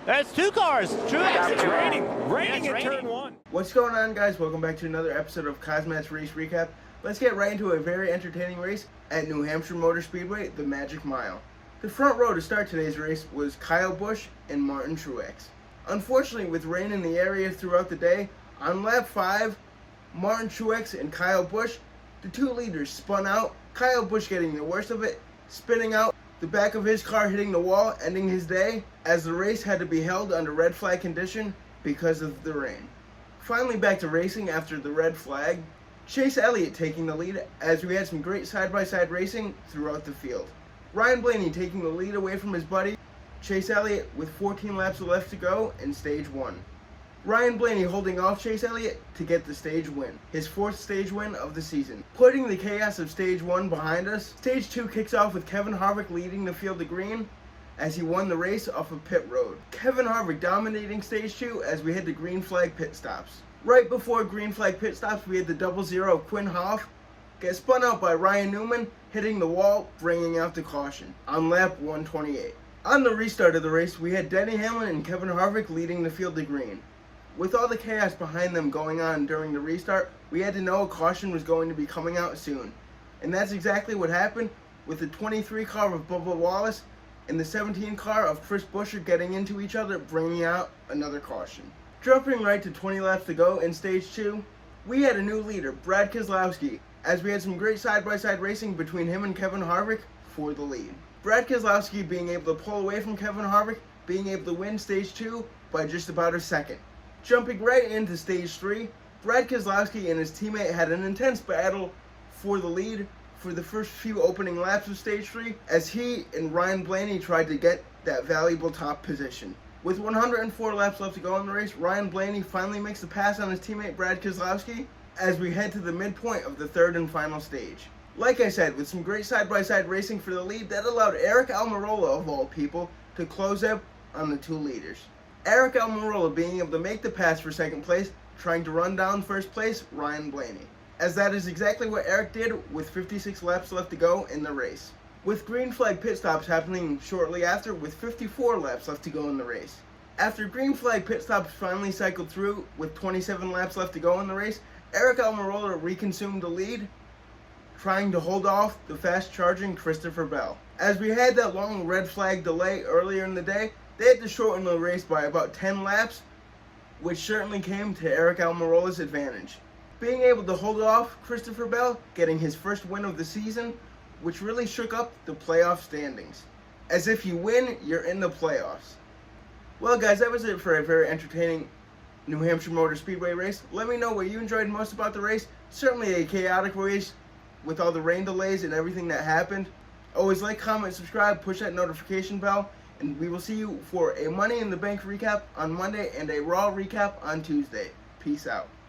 That's two cars. Truex. It's raining in turn one. What's going on, guys? Welcome back to another episode of Cosmats Race Recap. Let's get right into a very entertaining race at New Hampshire Motor Speedway, the Magic Mile. The front row to start today's race was Kyle Busch and Martin Truex. Unfortunately, with rain in the area throughout the day, on lap 5, Martin Truex and Kyle Busch, the two leaders, spun out, Kyle Busch getting the worst of it, spinning out, the back of his car hitting the wall, ending his day, as the race had to be held under red flag condition because of the rain. Finally back to racing after the red flag, Chase Elliott taking the lead as we had some great side-by-side racing throughout the field. Ryan Blaney taking the lead away from his buddy, Chase Elliott, with 14 laps left to go in stage 1. Ryan Blaney holding off Chase Elliott to get the stage win, his 4th stage win of the season. Putting the chaos of stage 1 behind us, stage 2 kicks off with Kevin Harvick leading the field to green as he won the race off of pit road. Kevin Harvick dominating stage 2 as we head to green flag pit stops. Right before green flag pit stops, we had the double zero Quinn Hoff get spun out by Ryan Newman, hitting the wall, bringing out the caution on lap 128. On the restart of the race, we had Denny Hamlin and Kevin Harvick leading the field to green. With all the chaos behind them going on during the restart, we had to know a caution was going to be coming out soon. And that's exactly what happened, with the 23 car of Bubba Wallace and the 17 car of Chris Buescher getting into each other, bringing out another caution. Jumping right to 20 laps to go in stage 2, we had a new leader, Brad Keselowski, as we had some great side-by-side racing between him and Kevin Harvick for the lead. Brad Keselowski being able to pull away from Kevin Harvick, being able to win stage 2 by just about a second. Jumping right into stage 3, Brad Keselowski and his teammate had an intense battle for the lead for the first few opening laps of stage 3 as he and Ryan Blaney tried to get that valuable top position. With 104 laps left to go in the race, Ryan Blaney finally makes the pass on his teammate Brad Keselowski as we head to the midpoint of the third and final stage. Like I said, with some great side-by-side racing for the lead, that allowed Aric Almirola, of all people, to close up on the two leaders. Aric Almirola being able to make the pass for second place, trying to run down first place Ryan Blaney, as that is exactly what Aric did with 56 laps left to go in the race. With green flag pit stops happening shortly after with 54 laps left to go in the race. After green flag pit stops finally cycled through with 27 laps left to go in the race, Aric Almirola reconsumed the lead, trying to hold off the fast-charging Christopher Bell. As we had that long red flag delay earlier in the day, they had to shorten the race by about 10 laps, which certainly came to Aric Almirola's advantage. Being able to hold off Christopher Bell, getting his first win of the season, which really shook up the playoff standings. As if you win, you're in the playoffs. Well guys, that was it for a very entertaining New Hampshire Motor Speedway race. Let me know what you enjoyed most about the race. Certainly a chaotic race with all the rain delays and everything that happened. Always like, comment, subscribe, push that notification bell, and we will see you for a Money in the Bank recap on Monday and a Raw recap on Tuesday. Peace out.